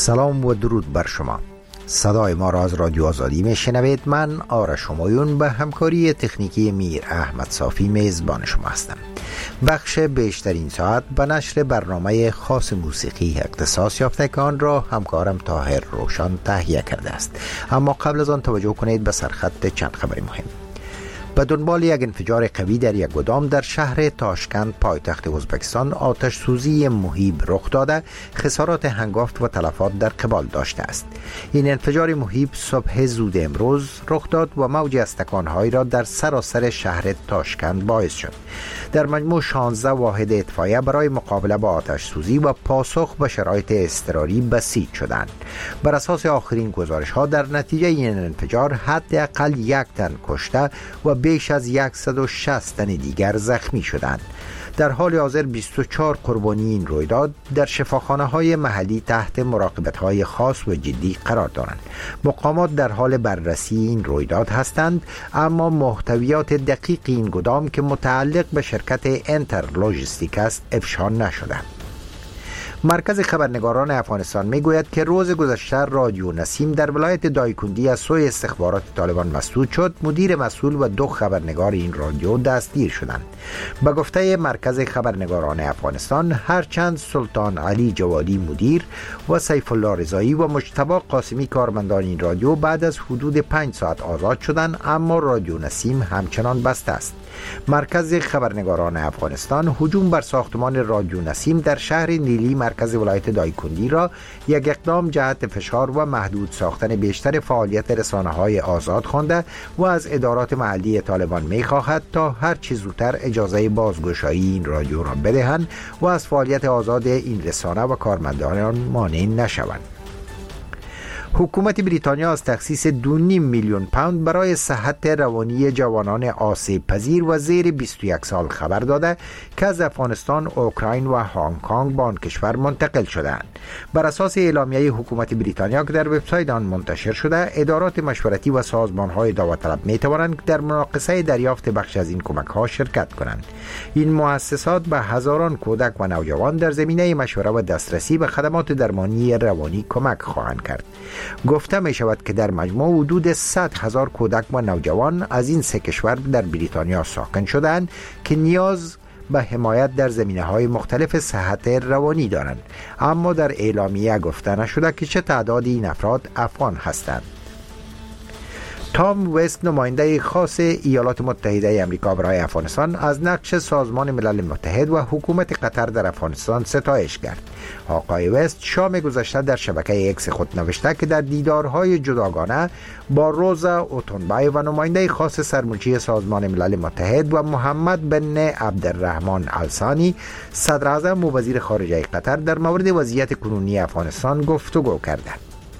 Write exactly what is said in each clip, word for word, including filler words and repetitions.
سلام و درود بر شما. صدای ما را از رادیو آزادی می شنوید. من آرش همایون به همکاری تکنیکی میر احمد صافی میزبان شما هستم. بخش بیشترین ساعت به نشر برنامه خاص موسیقی اختصاص یافته که آن را همکارم طاهر روشن تهیه کرده است. اما قبل از آن توجه کنید به سرخط چند خبر مهم. به دنبال یک انفجار قوی در یک گودام در شهر تاشکند پایتخت ازبکستان آتش سوزی مهیب رخ داده خسارات هنگافت و تلفات در قبال داشته است. این انفجار مهیب صبح زود امروز رخ داد و موج از تکانهایی را در سراسر شهر تاشکند باعث شد. در مجموع شانزده واحد اطفائیه برای مقابله با آتش سوزی و پاسخ به شرایط اضطراری بسیج شدند. بر اساس آخرین گزارش ها در نتیجه این انفجار حداقل یک تن کشته و بیش از صد و شصت تن دیگر زخمی شدند. در حال حاضر بیست و چهار قربانی این رویداد در شفاخانه های محلی تحت مراقبت های خاص و جدی قرار دارند. مقامات در حال بررسی این رویداد هستند، اما محتویات دقیق این گودام که متعلق به شرکت انتر لوجستیک است افشا نشده. مرکز خبرنگاران افغانستان میگوید که روز گذشته رادیو نسیم در ولایت دایکندی از سوی استخبارات طالبان مسدود شد. مدیر مسئول و دو خبرنگار این رادیو دستگیر شدند. به گفته مرکز خبرنگاران افغانستان، هرچند سلطان علی جوادی مدیر و سیف الله رضایی و مجتبی قاسمی کارمندان این رادیو بعد از حدود پنج ساعت آزاد شدند، اما رادیو نسیم همچنان بسته است. مرکز خبرنگاران افغانستان هجوم بر ساختمان رادیو نسیم در شهر نیلی مرکز ولایت دایکندی را یک اقدام جهت فشار و محدود ساختن بیشتر فعالیت رسانه‌های آزاد خوانده و از ادارات محلی طالبان می‌خواهد تا هر چه زودتر اجازه بازگشایی این رادیو را بدهند و از فعالیت آزاد این رسانه و کارمندان آن مانع نشوند. حکومت بریتانیا از تخصیص دو و نیم میلیون پوند برای صحت روانی جوانان آسیب پذیر و زیر بیست و یک سال خبر داده که از افغانستان، اوکراین و هنگ کنگ به آن کشور منتقل شدند. بر اساس اعلامیه حکومت بریتانیا که در وبسایت آن منتشر شده، ادارات مشورتی و سازمان‌های داوطلب می‌توانند در مناقصه دریافت بخش از این کمک‌ها شرکت کنند. این مؤسسات به هزاران کودک و نوجوان در زمینه مشوره و دسترسی به خدمات درمانی روانی کمک خواهند کرد. گفته می شود که در مجموع حدود صد هزار کودک و نوجوان از این سه کشور در بریتانیا ساکن شدند که نیاز به حمایت در زمینه‌های مختلف صحت روانی دارند، اما در اعلامیه گفته نشده که چه تعدادی این افراد افغان هستند. تام وست، نماینده خاص ایالات متحده آمریکا برای افغانستان، از نقش سازمان ملل متحد و حکومت قطر در افغانستان ستایش کرد. آقای وست شام گذشته در شبکه اکس خود نوشته که در دیدارهای جداگانه با روزا اوتونبای و نماینده خاص سرمنشی سازمان ملل متحد و محمد بن عبدالرحمن الثانی، صدر اعظم و وزیر خارجه قطر، در مورد وضعیت کنونی افغانستان گفتگو کردند.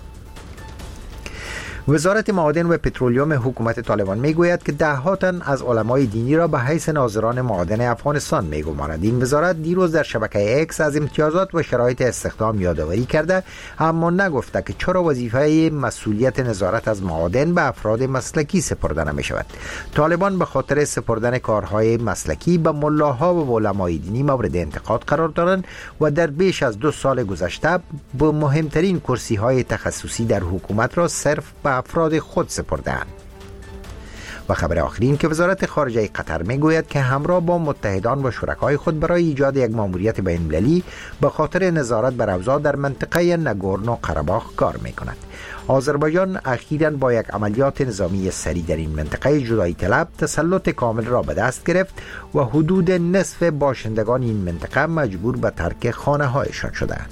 وزارت معادن و پترولیوم حکومت طالبان میگوید که ده ها تن از علمای دینی را به حیث ناظران معادن افغانستان میگماند. این وزارت دیروز در شبکه اکس از امتیازات و شرایط استخدام یادآوری کرده، اما نگفته که چرا وظیفه مسئولیت نظارت از معادن به افراد مسلکی سپرده نمی شود. طالبان به خاطر سپردن کارهای مسلکی به ملاها و علمای دینی مورد انتقاد قرار دارند و در بیش از دو سال گذشته به مهمترین کرسی های تخصصی در حکومت را صرف به افراد خود سپرده‌اند. و خبر آخرین که وزارت خارجه قطر میگوید که همراه با متحدان و شرکای خود برای ایجاد یک ماموریت بین‌المللی به خاطر نظارت بر اوضاع در منطقه نگورنو قره‌باخ کار میکند. آذربایجان اخیراً با یک عملیات نظامی سریع در این منطقه جدایی طلب تسلط کامل را به دست گرفت و حدود نصف باشندگان این منطقه مجبور به ترک خانه‌هایشان شدند.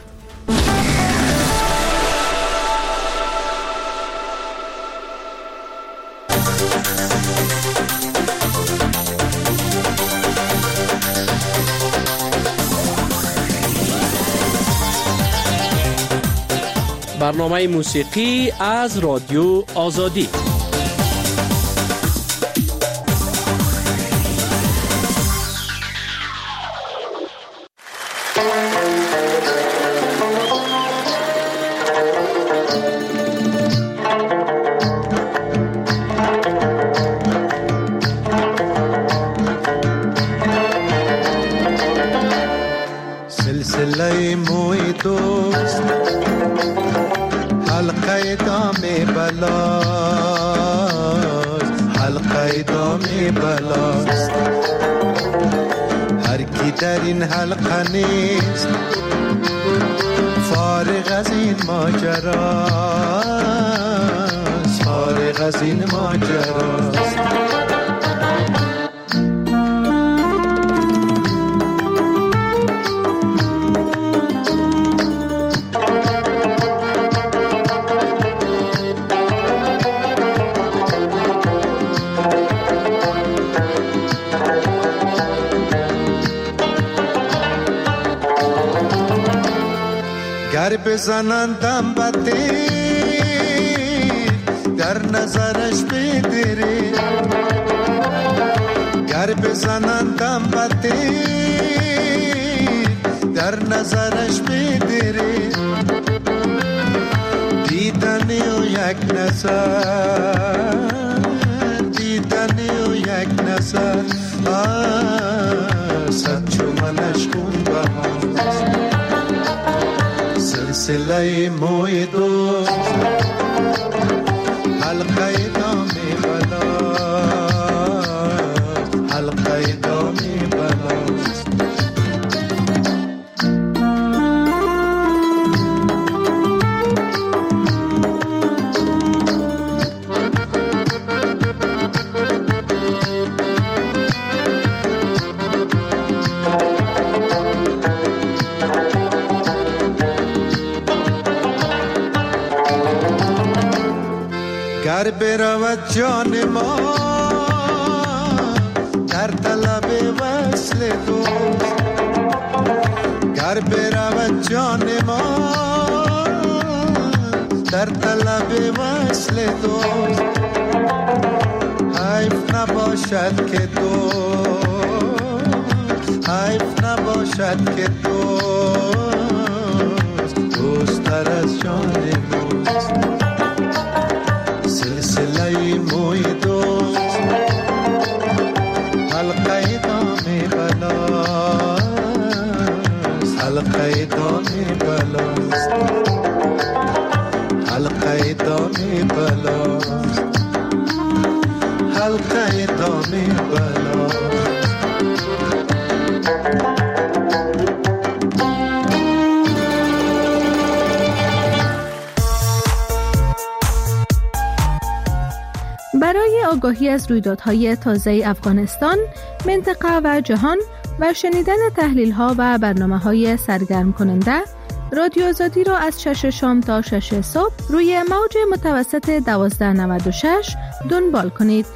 برنامه موسیقی از رادیو آزادی. سلسله موی دوست بلاست. هر کی در این حلقه نیست فارغ از این ماجراست، فارغ از این ماجراست. گر بزنندم بده در نظرش بدره، گر بزنندم بده در نظرش بدره، دیدن او یک نظر، دیدن او یک نظر صد چو منش خون بهاست. سلسله موی دوست حلقه دام بلاست، حلقه دام بلاست. گر برود جان ما در طلب وصل دوست، گر برود جان ما در طلب وصل دوست، حیف نباشد که دوست، حیف نباشد که دوست دوست تر از جان ماست. سلسله موی دوست حلقه دام بلاست، حلقه دام بلاست، حلقه دام بلاست، حلقه دام بلاست. برای آگاهی از رویدادهای تازه افغانستان، منطقه و جهان و شنیدن تحلیل‌ها و برنامه‌های سرگرم کننده، رادیو آزادی را از شش شام تا شش صبح روی موج متوسط دوازده نود و شش دنبال کنید.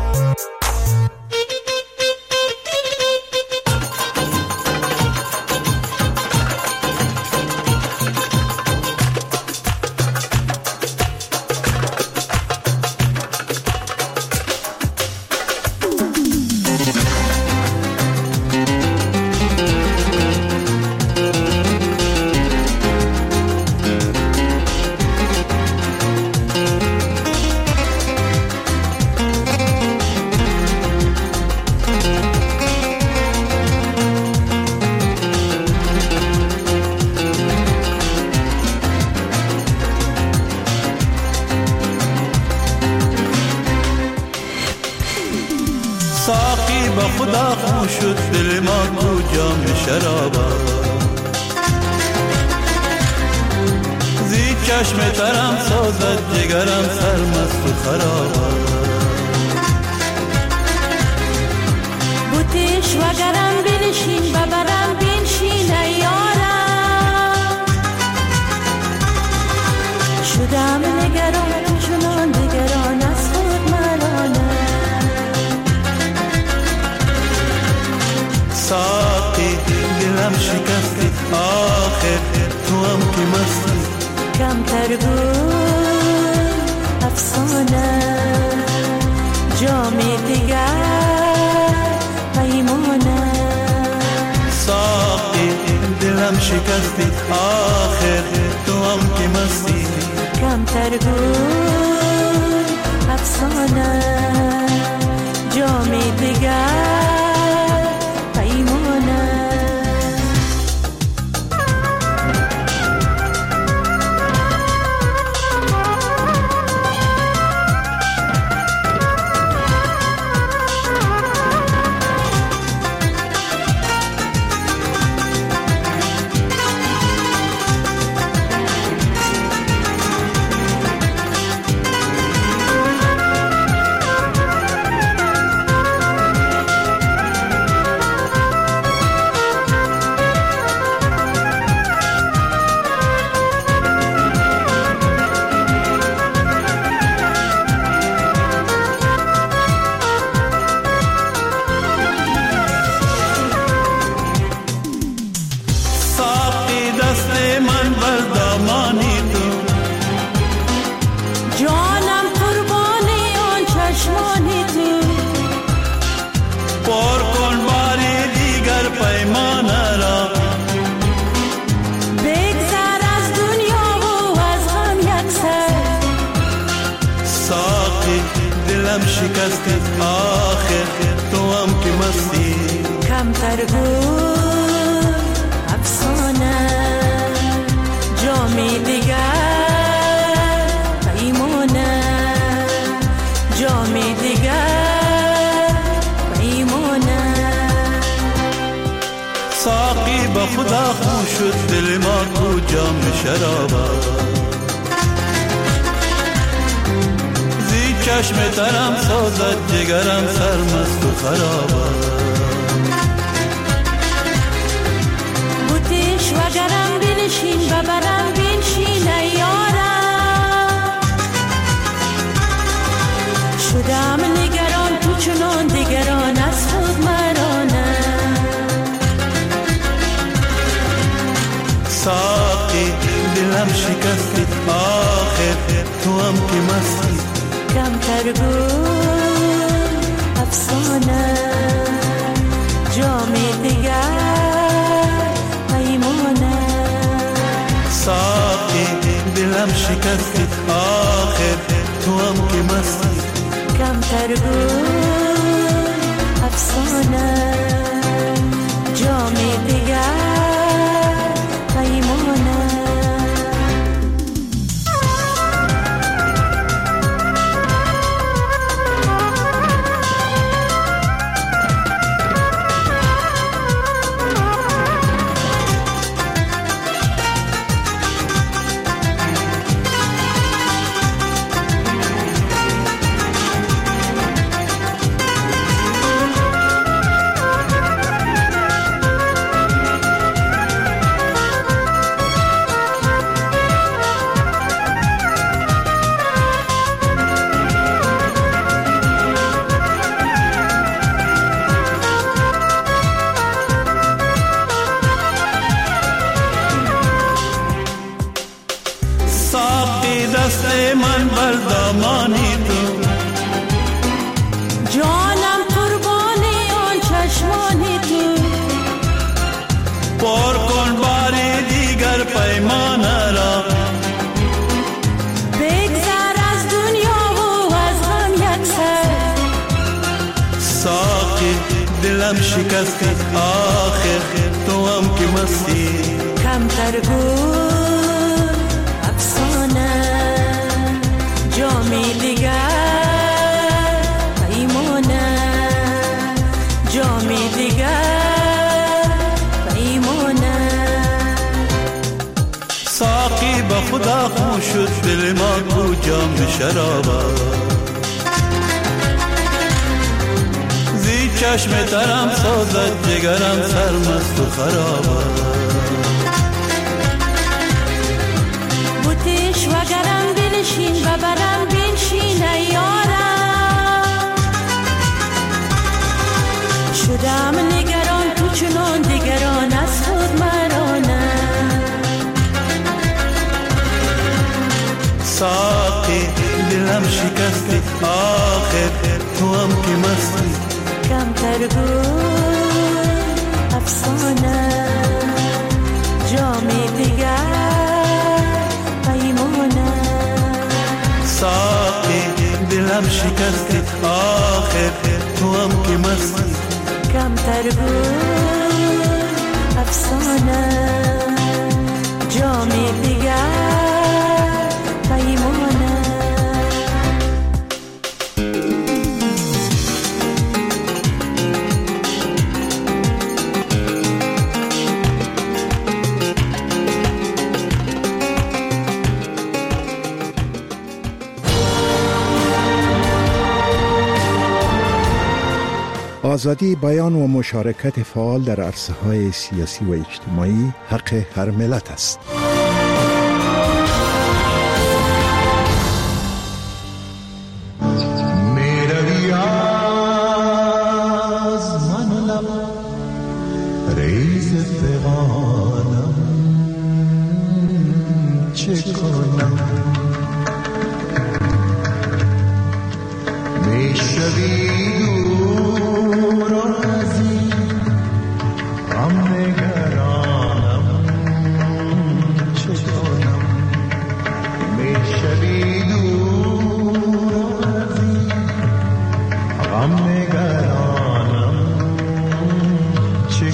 ساقی با خدا خون شد دل ما کو جام شرابا، زی چشم ترم سازد جگرم سرمست و خرابا. بوتیش وگرم بنشین ببرم بنشین ایارم، شدم نگران چنان دگران از خود ملانم. ساقی دلم شکستی آخر تو هم که مستی، کمتر بود افسانه جام دیگر پیمانه. ساقی دلم شکستی آخر تو هم که مستی، کمتر بود افسانه جام دیگر کمترگون افسانه جامی دیگر پیمانه جامی دیگر پیمانه ساقی با خدا خون شد دل ما تو جام شرابه زی چشم ترم سازد جگرم سرمست و خرابه بوتیش وگرم بنشین ببرم بنشین ایارم شدم نگران تو چنان دیگران از خود مرانه ساقی دلم شکستی آخر تو هم که مستی کمترگون افسانه جامی دیگر پیمانه ساقی دلم شکستی آخر تو هم که مستی کمترگون افسانه جامی دیگر پیمانه من بر دامانی تو جانم قربانی آن چشمانی تو پر کن باری دیگر پیمان را بگذر از دنیا و از غم یک سر ساقی دلم شکستی آخر تو هم که مستی کمترگون افسانه جامی دیگر پیمانه جامی دیگر پیمانه ساقی با خدا خون شد دل ما کو جام شرابه زی چشم ترم سازد جگرم سرمست و خرابه بوتیش وگرم بنشین ببرم بنشین ایارم شدم نگران تو چنان دیگران از خود مرانه ساقی دلم شکستی آخر تو هم که مستی کمترگون افسانه جامی دیگر پیمانه ساقی دلم شکستی آخر تو هم که مستی کمترگون افسانه جامی دیگر پیمانه آزادی بیان و مشارکت فعال در عرصه‌های سیاسی و اجتماعی حق هر ملت است. میروی از من لب ریز فغانم چه کنم میشوی چه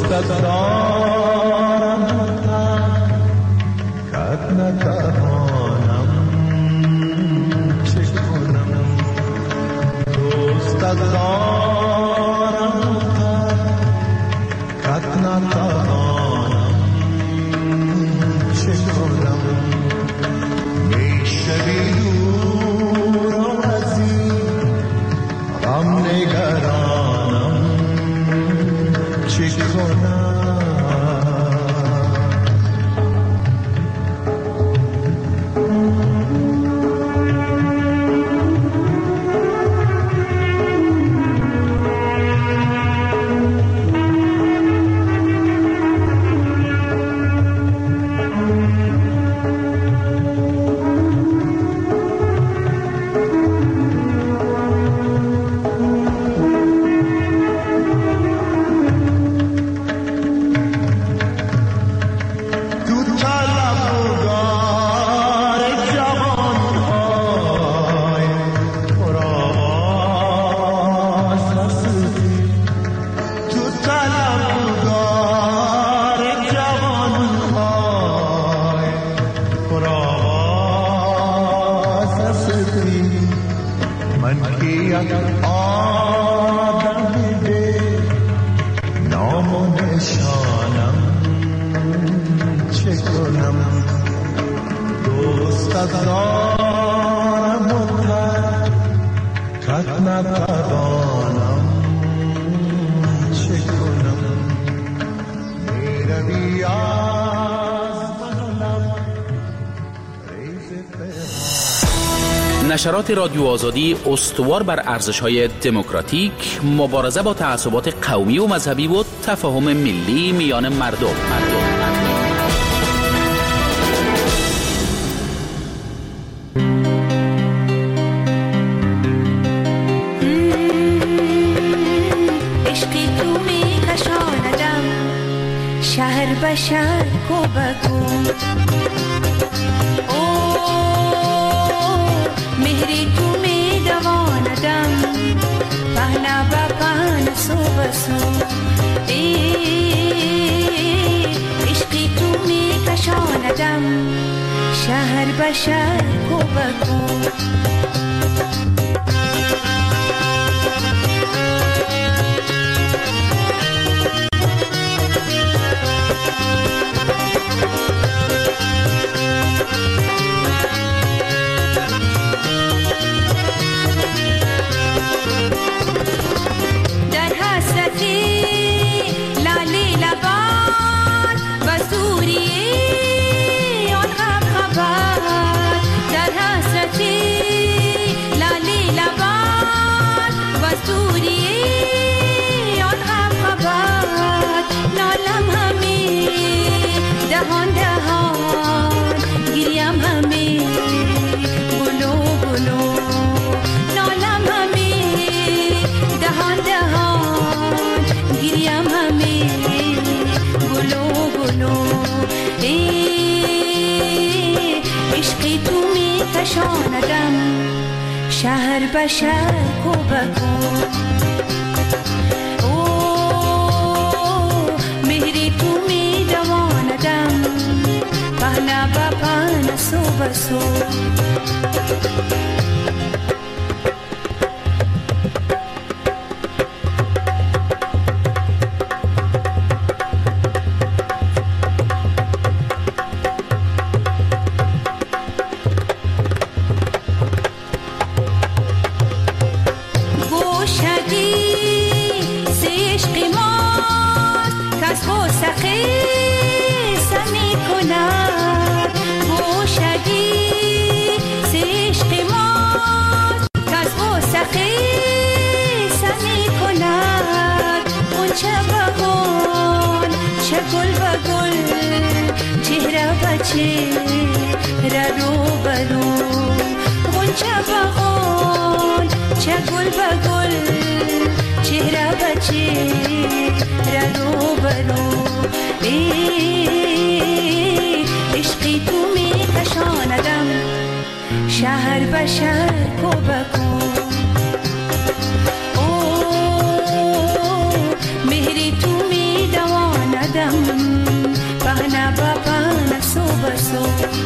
دوستت دارم کت نتوانم چه کنم دوستت دارم کت نتوانم چه کنم میشوی دور و عزیز غم نگرانم چه کنم نشرات رادیو آزادی استوار بر ارزش‌های دموکراتیک، مبارزه با تعصبات قومی و مذهبی و تفاهم ملی میان مردم. مردم. شهر بشر کو بکو او مهری تو می دواندم پهنا با پهن سو بسو ای عشقی تو می کشاندم شهر بشر کو بکو کشاندم شهر بشر کو بکو او مهری تو می دواندم پهنا با پهن سو بسو شهر بشر کو بکو او مهری تو می دوان pana ba pana soba so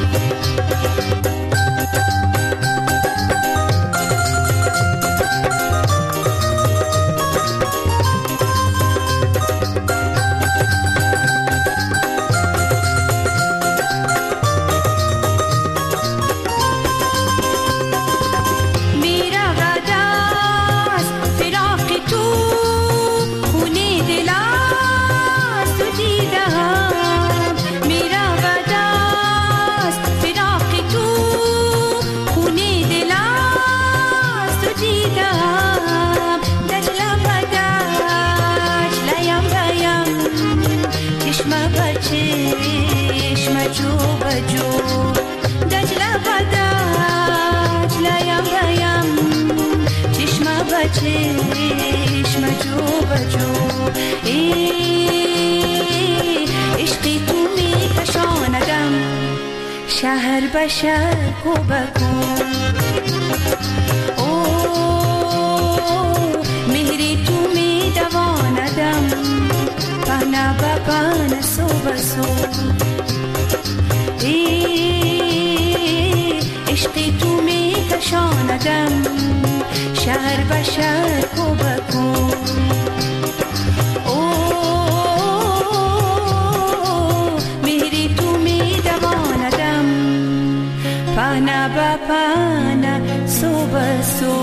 چشم جو بجو عشقی تو می کشاندم شهر به شهر کو بکو مهری تو می دواندم پانا با پانا سو بسو عشقی تو می کشاندم شهر به شهر کو بکو مهری تو می دواندم پانا با پانا سو بسو.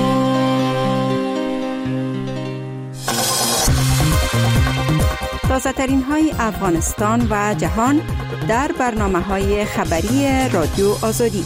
تازه ترین های افغانستان و جهان در برنامه های خبری رادیو آزادی.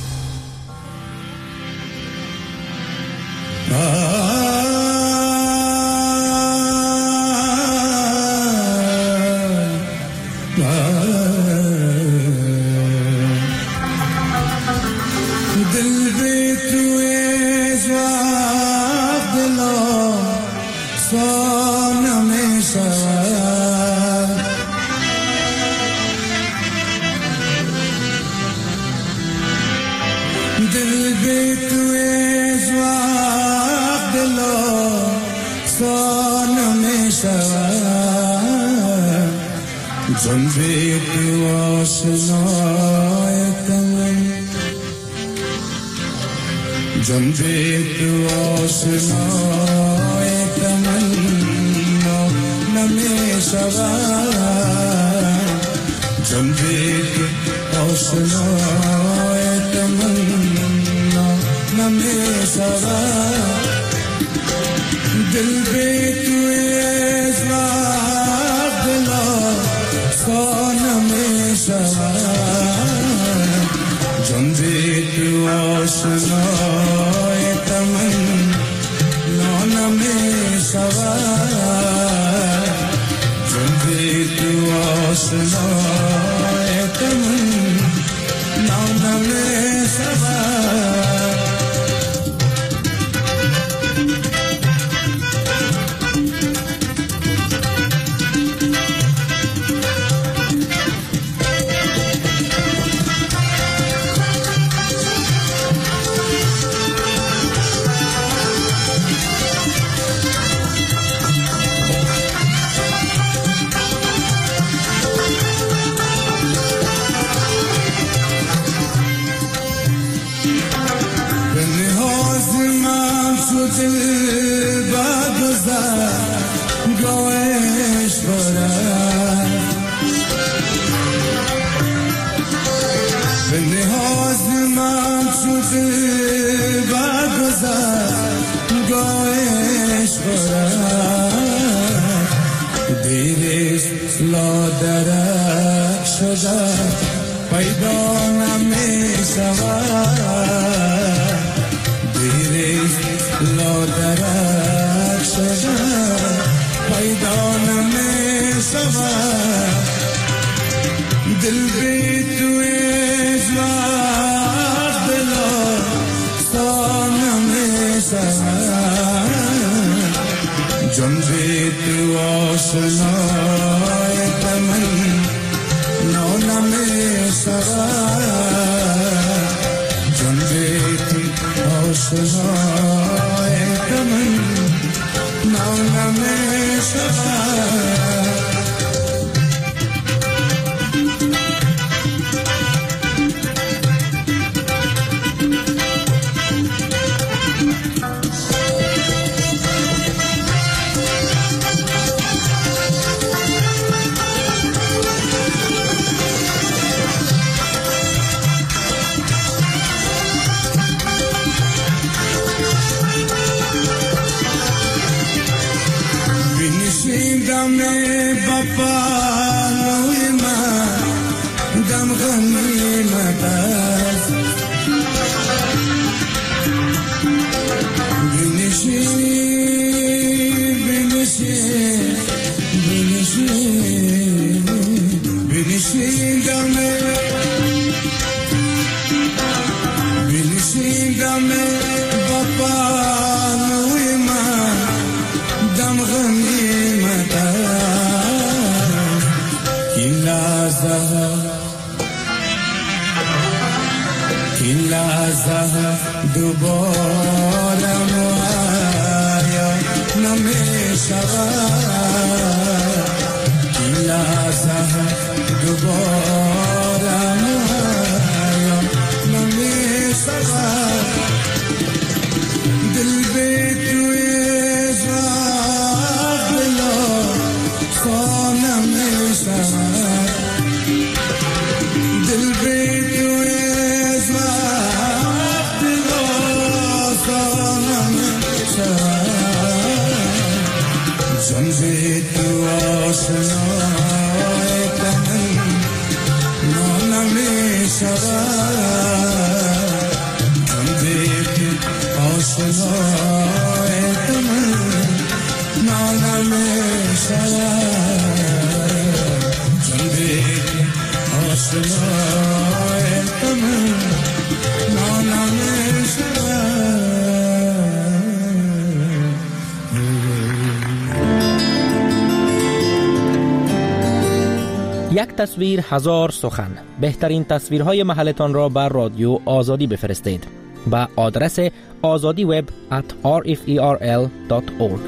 بنشیندم بنشیندم با پانوی من دم غمی مدار کی لحظه کی لحظه دوباره مایا نمیشود کی لحظه دوباره مایا نمیشود دل به توی زخم بلا خانه میشود دل به توی زخم بلا خانه میشود جان به تو آشنای تن نانه میشود جان به تو آشنای تن نانه میشود جان به تو آشنای تن نانه میشود. یک تصویر هزار سخن. بهترین تصویرهای محلتان را بر رادیو آزادی بفرستید به آدرس آزادی وب ات آر اف ای آر ال دات اورگ.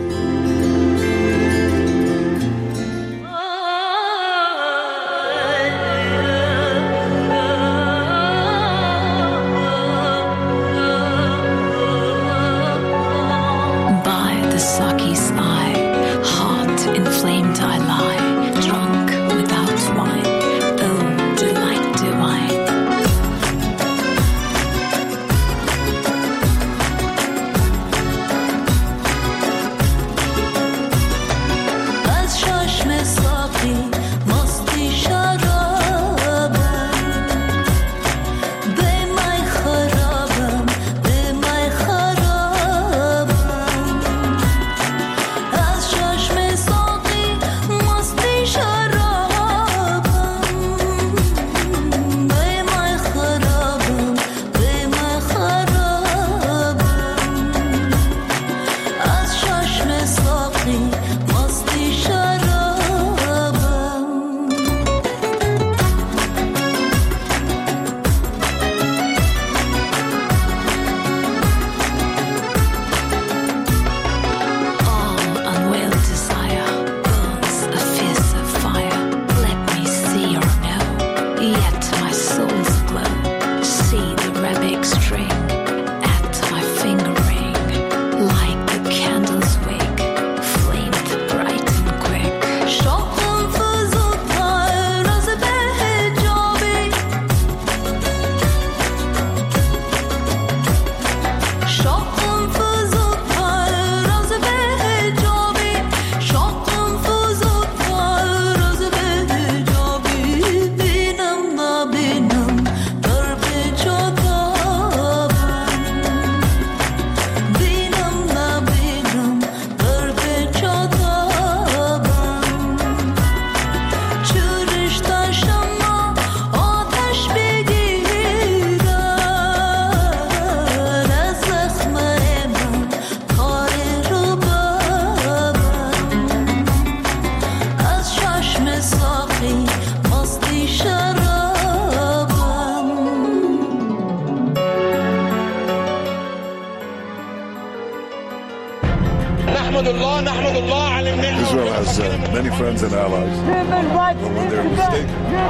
Israel has uh, many friends and allies. But when they're mistaken.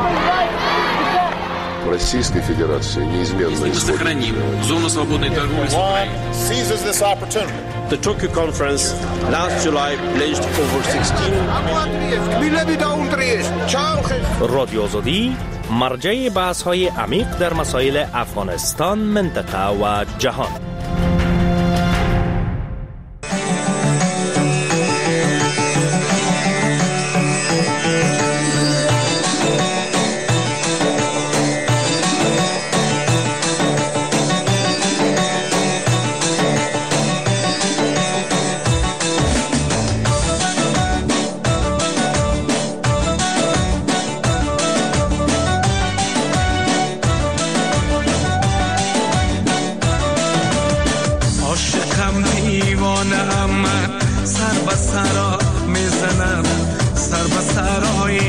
Российской Федерации неизменно исходит. Сохраним зону свободной торговли с Украиной. Seizes this opportunity. The Tokyo conference last July pledged over sixteen. رادیو آزادی مرجع بحث‌های عمیق در مسائل افغانستان، منطقه و جهان.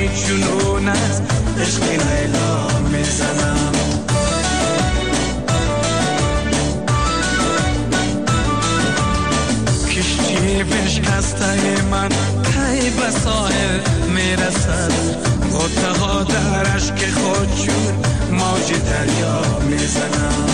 جنون است عشق لیلا میزنم. کشتی بشکسته من کی به ساحل میرسد، غوطه ها در اشک خود چون موج دریا میزنم.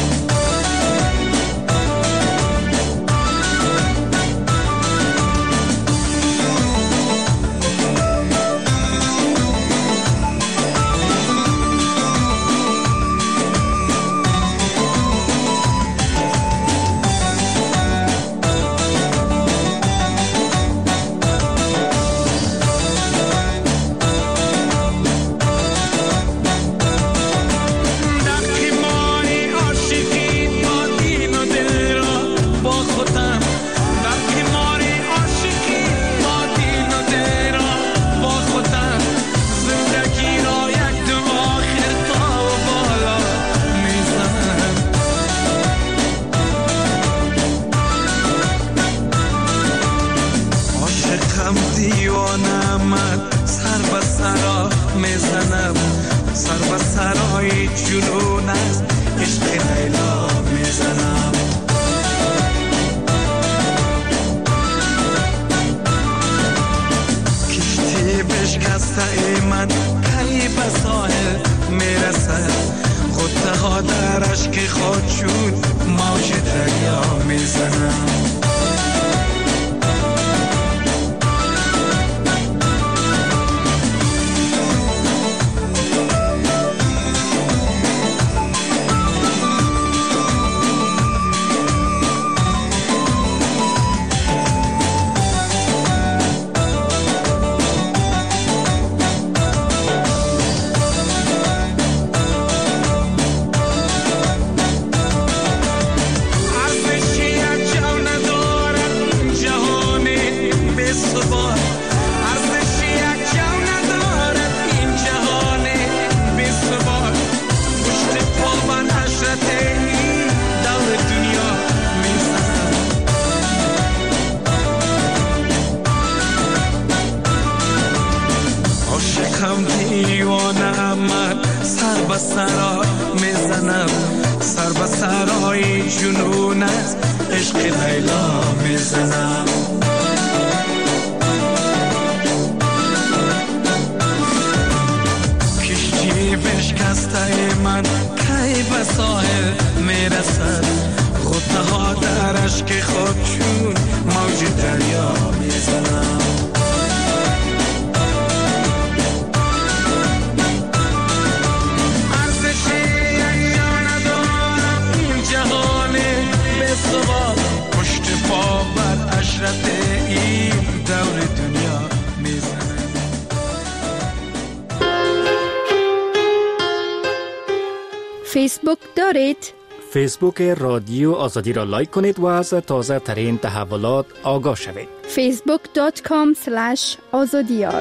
فیسبوک دارید؟ فیسبوک رادیو آزادی را لایک کنید و از تازه ترین تحولات آگاه شوید. فیسبوک دات کام اسلش آزادیار.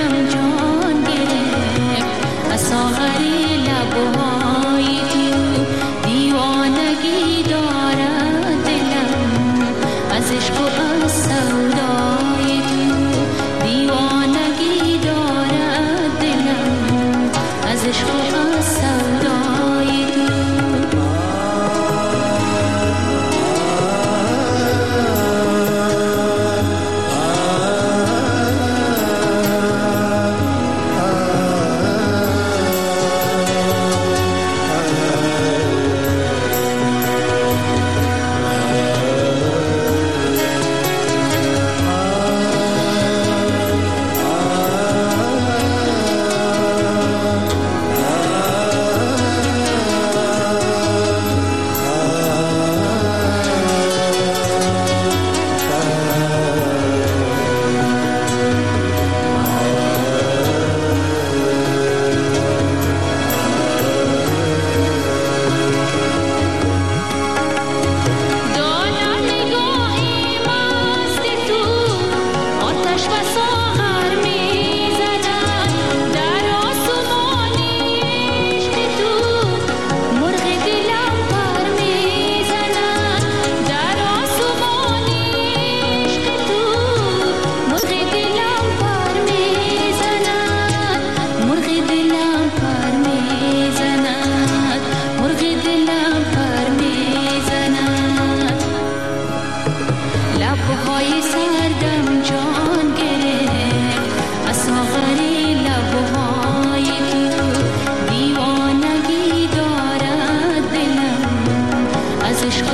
ساغری لبهای تو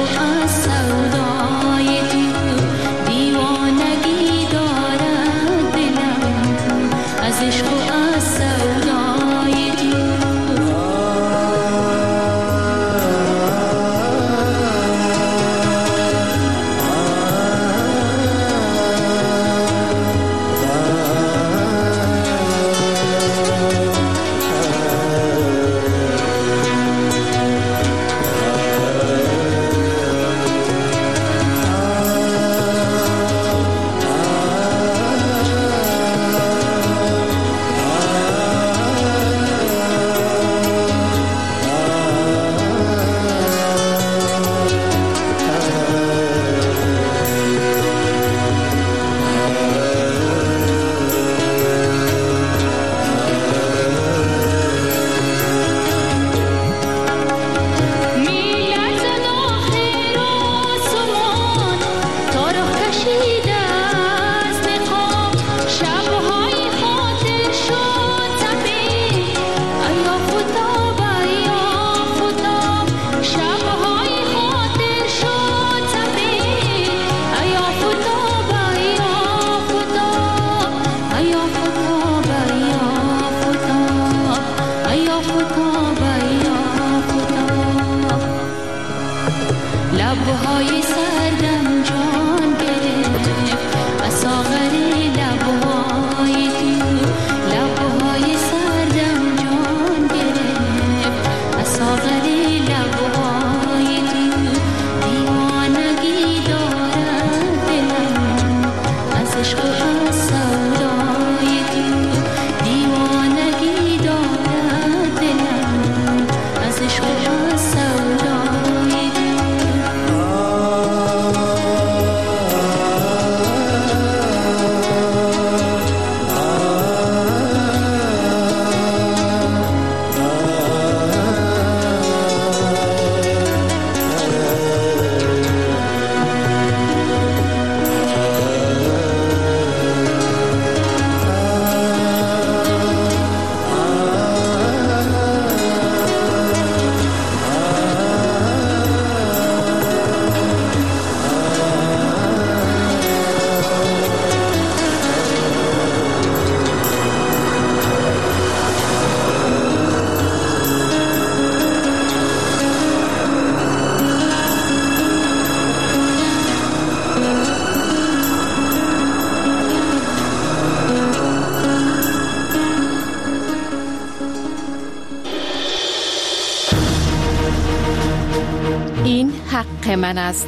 من است.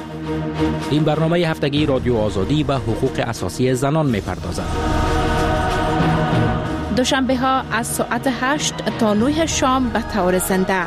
این برنامه هفتگی رادیو آزادی به حقوق اساسی زنان می پردازد. دوشنبه ها از ساعت هشت تا نه شام به طور زنده.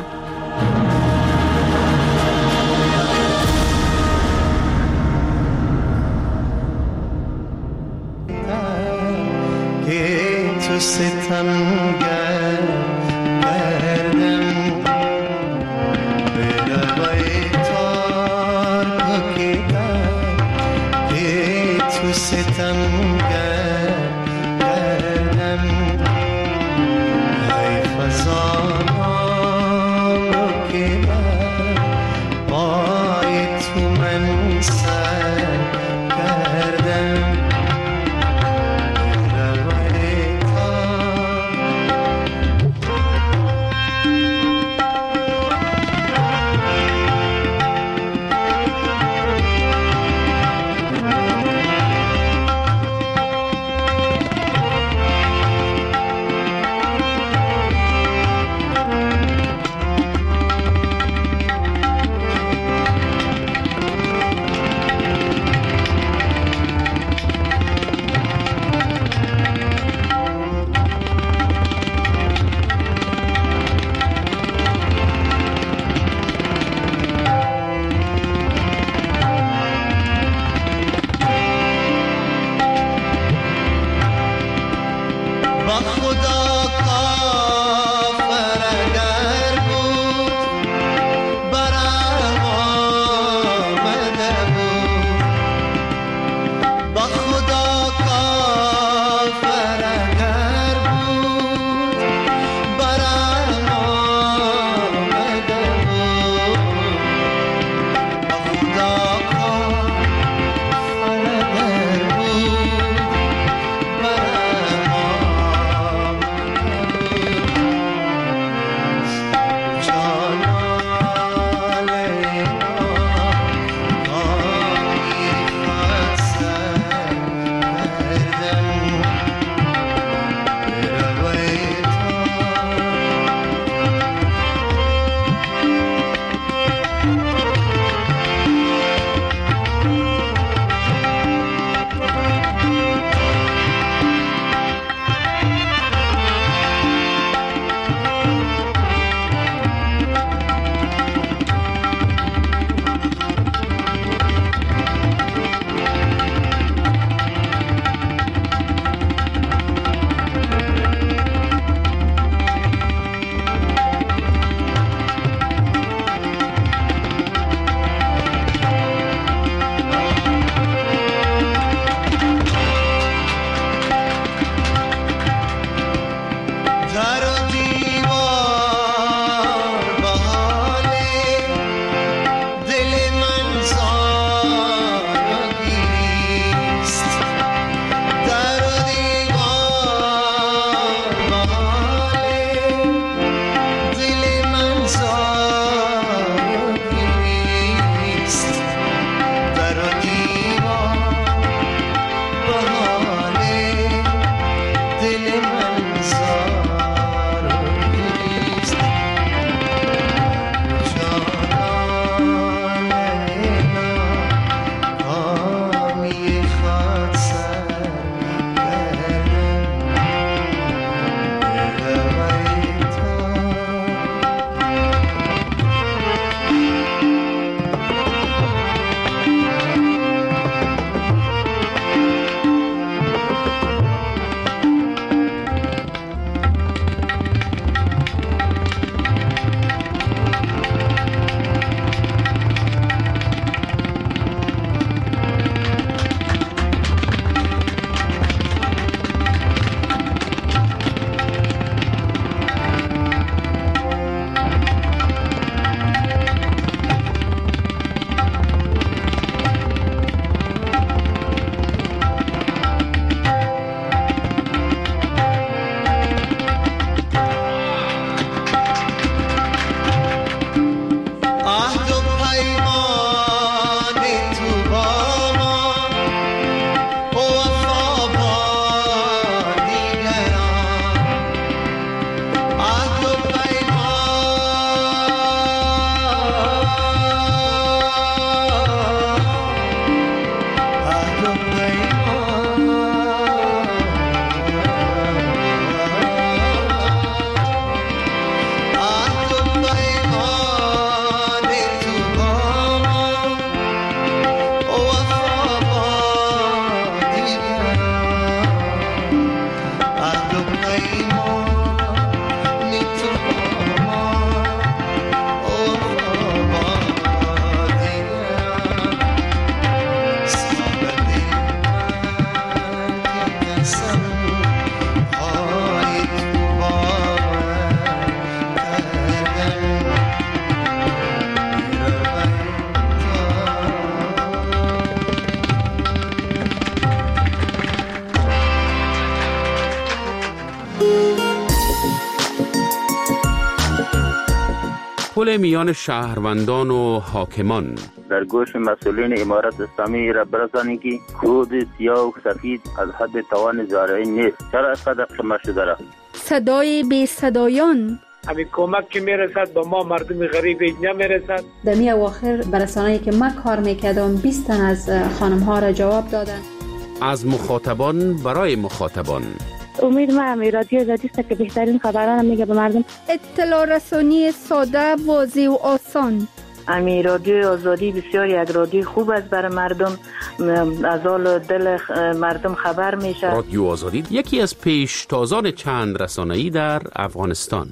تداخل میان شهروندان و حاکمان. در گوش مسئولین امارت اسلامی را برسانی که کود سیاه و سفید از حد توان زارعی نیست. چرا از قدر شما شده را؟ صدای بی صدایان. همین کمک که میرسد با ما مردم غریب نمیرسد. در می اواخر برسانه‌ای که من کار میکردم بیست تن از خانم ها را جواب دادن. از مخاطبان برای مخاطبان. امید ما امی رادیو آزادی است که بهترین خبران میگه به مردم. اطلاع رسانی ساده، واضح و آسان. امی رادیو آزادی بسیار یک رادیو خوب است برای مردم، از حال دل مردم خبر میشه. رادیو آزادی یکی از پیشتازان چند رسانه‌ای در افغانستان.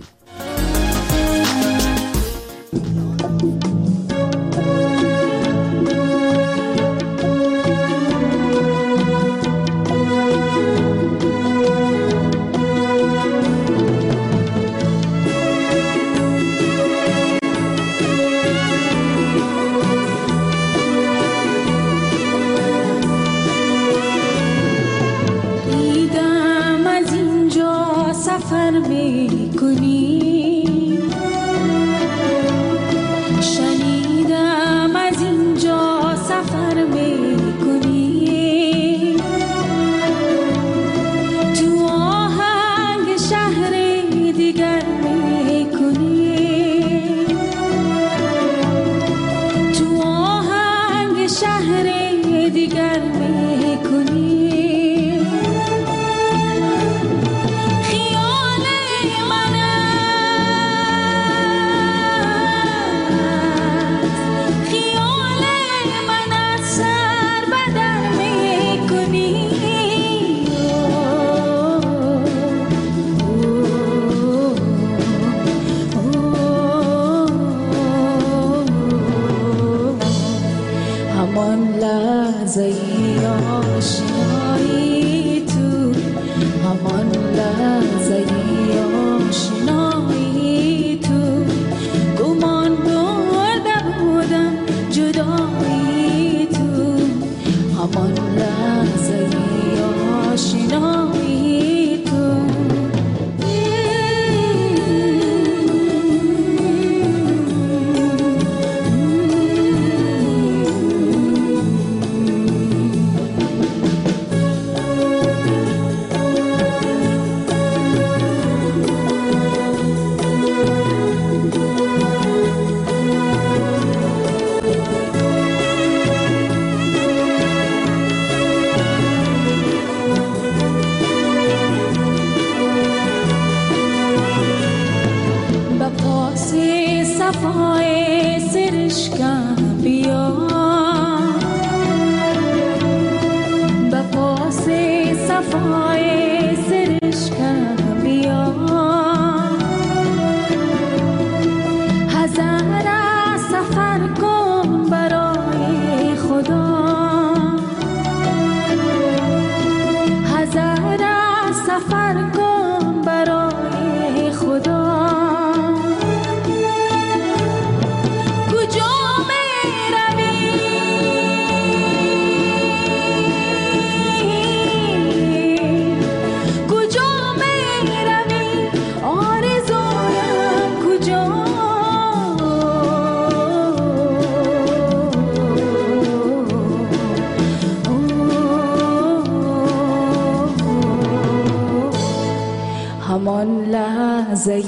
همان لحظه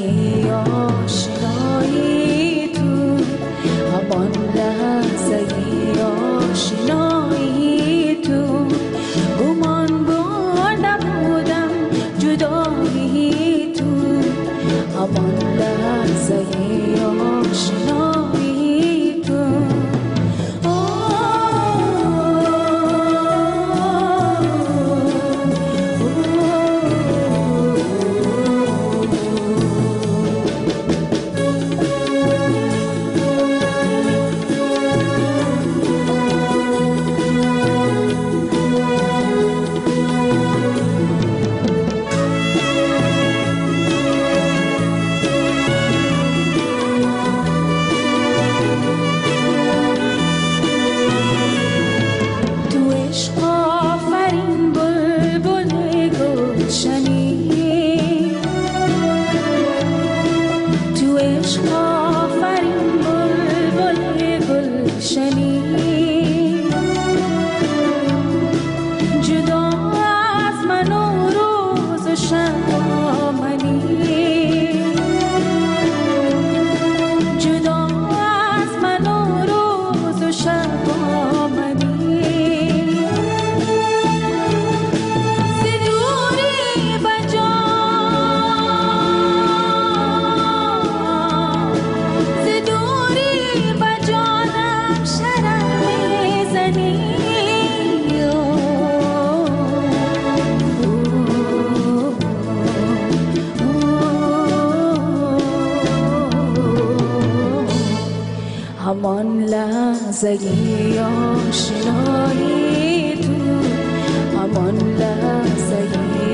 آشنایی تو، همان لحظه آشنایی تو، گمان برده بودم جدایی تو، همان لحظه آشنایی تو. لحظه آشنایی تو، همان لحظه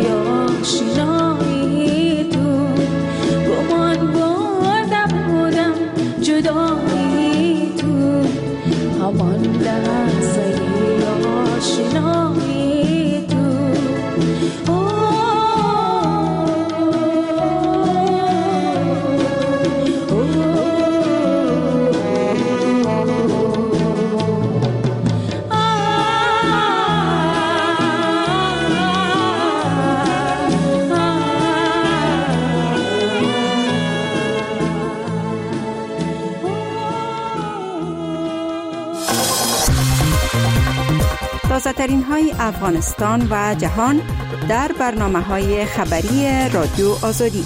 آشنایی تو، گمان برده بودم جدایی تو، همان لحظه آشنایی تو. تازه‌ترین های افغانستان و جهان در برنامه‌های خبری رادیو آزادی.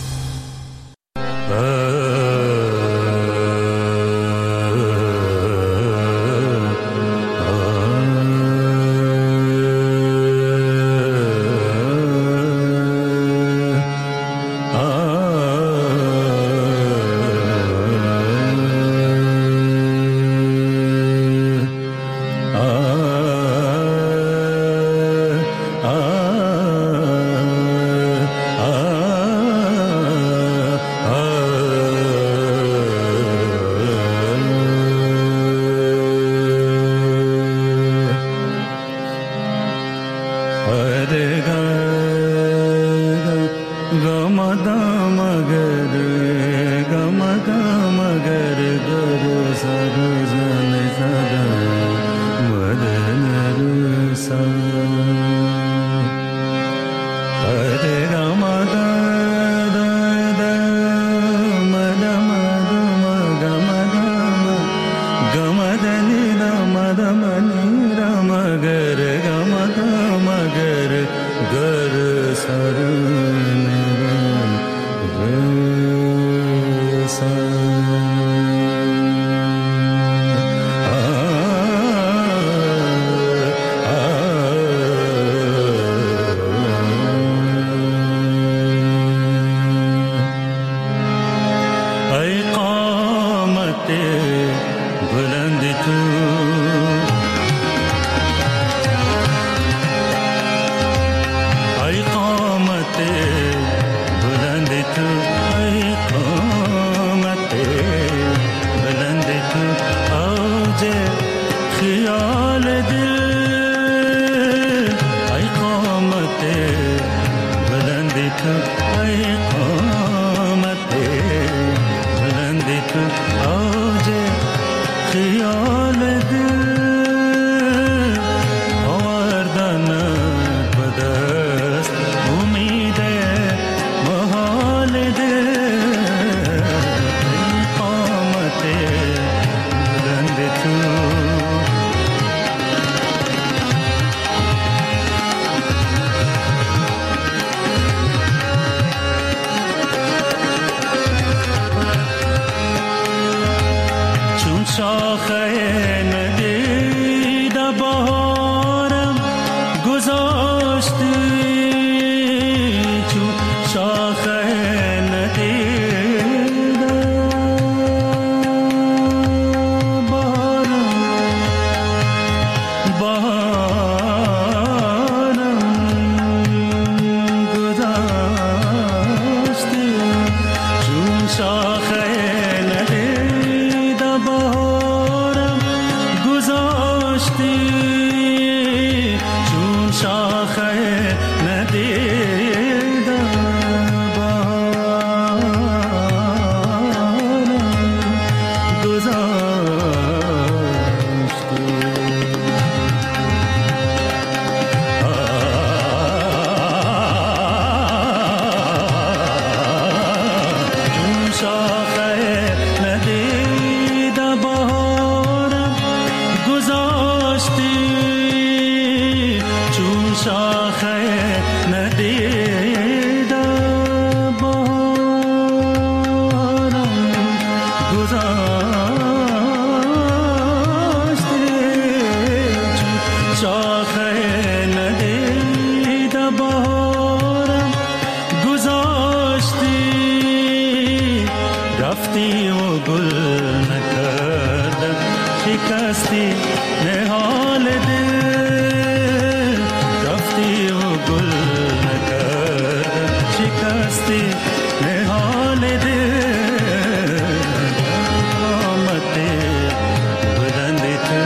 نهال دل رفتی و گل نکردم شکستی نهال دل آمد بلند تو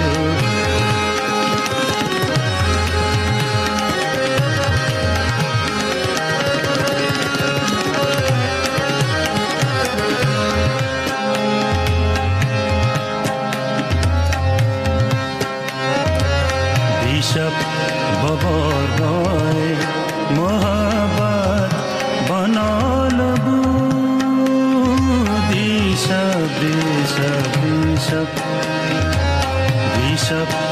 دیشب بابارهای محبت بنال بود دیشب دیشب دیشب دیشب